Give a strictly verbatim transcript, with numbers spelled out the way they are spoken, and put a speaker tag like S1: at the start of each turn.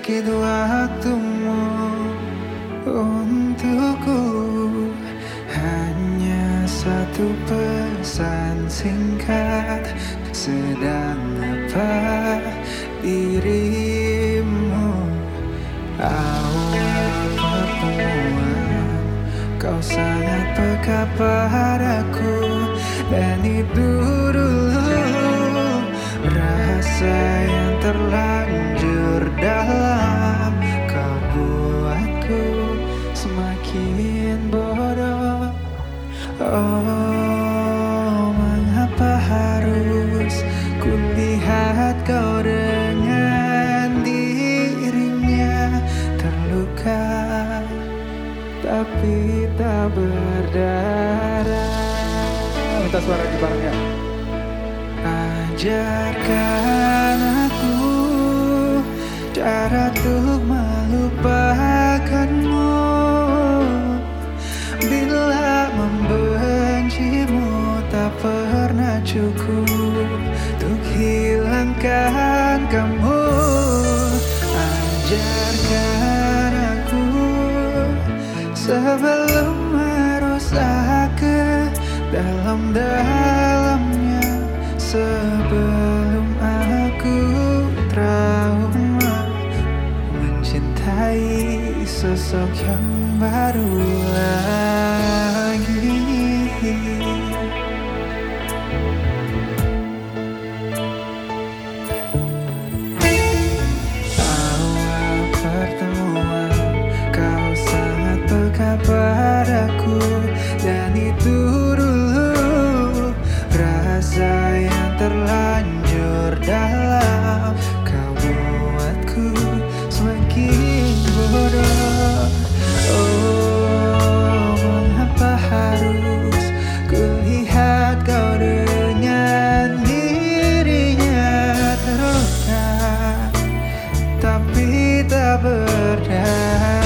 S1: sedikit waktumu untukku. Hanya satu pesan singkat, sedang apa dirimu? Awal pertemuan kau sangat peka padaku, dan itu dulu rasa yang terlanjur dalam. Kau buatku semakin bodoh. Oh, mengapa harus kulihat kau dengan dirinya terluka, tapi tak berdarah.
S2: Minta suara di barengnya.
S1: Ajarkan aku cara untuk melupakanmu. Bila membencimu tak pernah cukup untuk hilangkan kamu. Ajarkan aku sebelum merusak ke dalam-dalamnya, sebelum aku trauma mencintai sosok yang baru lagi. Awal pertemuan kau sangat peka padaku, dan itu dulu rasa yang terlanjur dalam. Kau buatku semakin bodoh. Oh, mengapa harus kulihat kau dengan dirinya terluka, tapi tak berdaya.